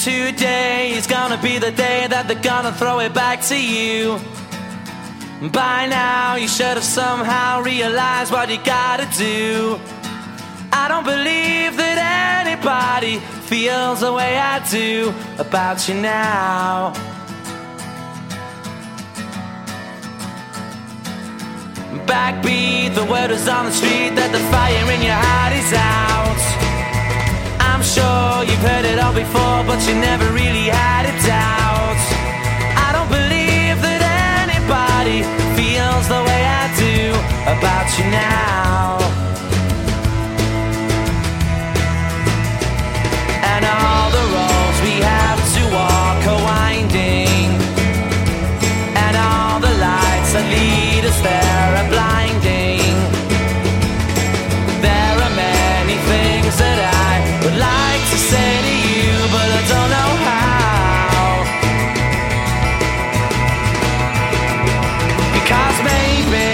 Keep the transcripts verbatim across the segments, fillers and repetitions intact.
Today is gonna be the day that they're gonna throw it back to you. By now you should have somehow realized what you gotta do. I don't believe that anybody feels the way I do about you now. Backbeat, the word is on the street that the fire in your heart is out. I'm sure you've heard it all before, but you never really had a doubt. I don't believe that anybody feels the way I do about you now. And all the roads we have to walk are winding, and all the lights that lead us there are blinding. There are many things that I would like to say to you, but I don't know how. Because maybe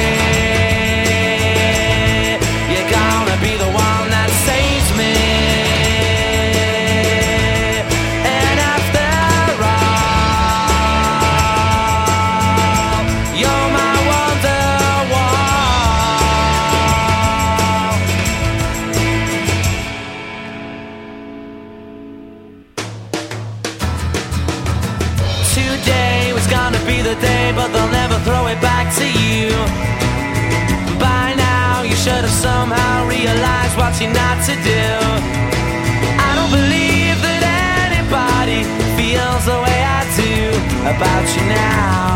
you're gonna be the one that saves me. And after all, you're my wonderwall. Today was gonna be the day, but they'll never throw it back to you. By now you should have somehow realized what you're not to do. I don't believe that anybody feels the way I do about you now.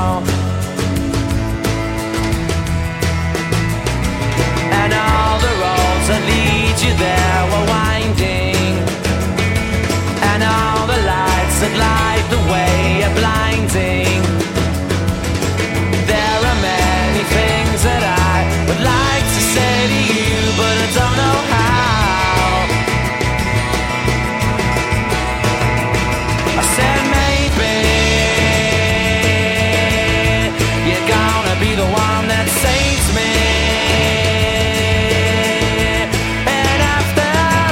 And all the roads that lead you there were winding, and all the lights that light the way are blinding. There are many things that I would like to say to you, but I don't know how. I said maybe you're gonna be the one that saves me. And after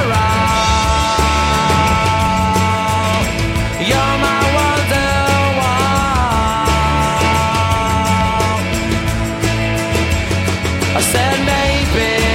all, you're my wonderwall. I said maybe